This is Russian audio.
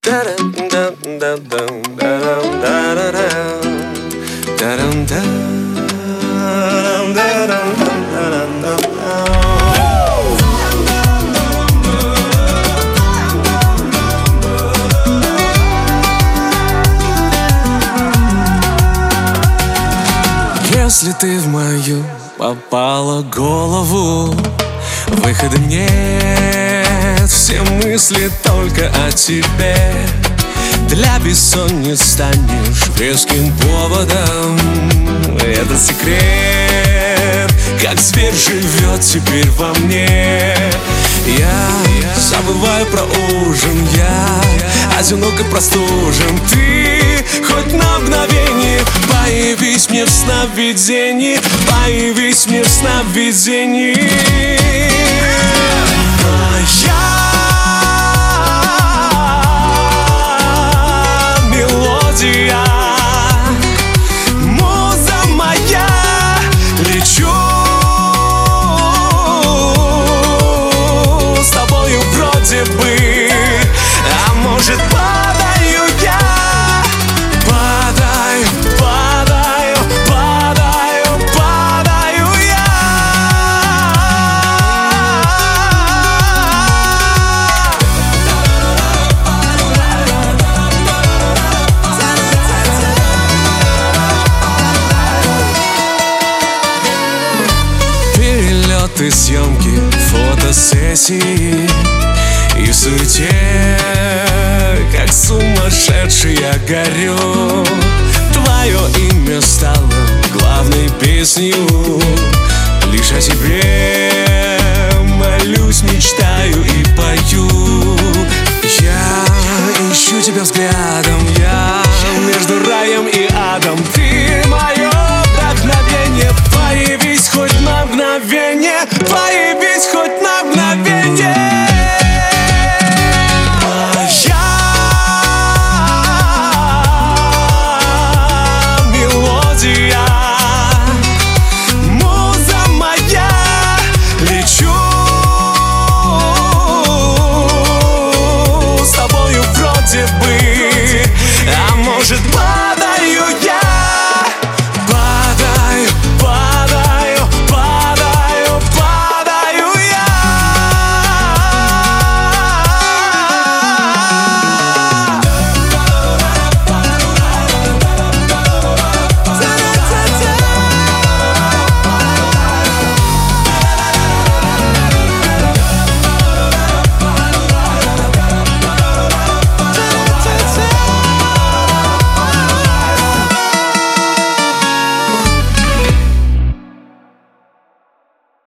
Если ты в мою попала голову, выхода нет, все мысли только о тебе. Для бессонниц станешь веским поводом. Это секрет, как зверь живет теперь во мне. Я забываю про ужин, я одиноко простужен. Ты хоть на мгновение появись мне в сновидении, появись мне в сновидении. Моя мелодия, муза моя, лечу с тобою вроде бы, а может падаю я. Падаю, падаю, падаю, падаю я. Перелеты, съемки, фотосессии, и в суете, как сумасшедший, я горю. Твое имя стало главной песнью. Лишь о тебе молюсь, мечтаю и пою. Я ищу тебя взглядом,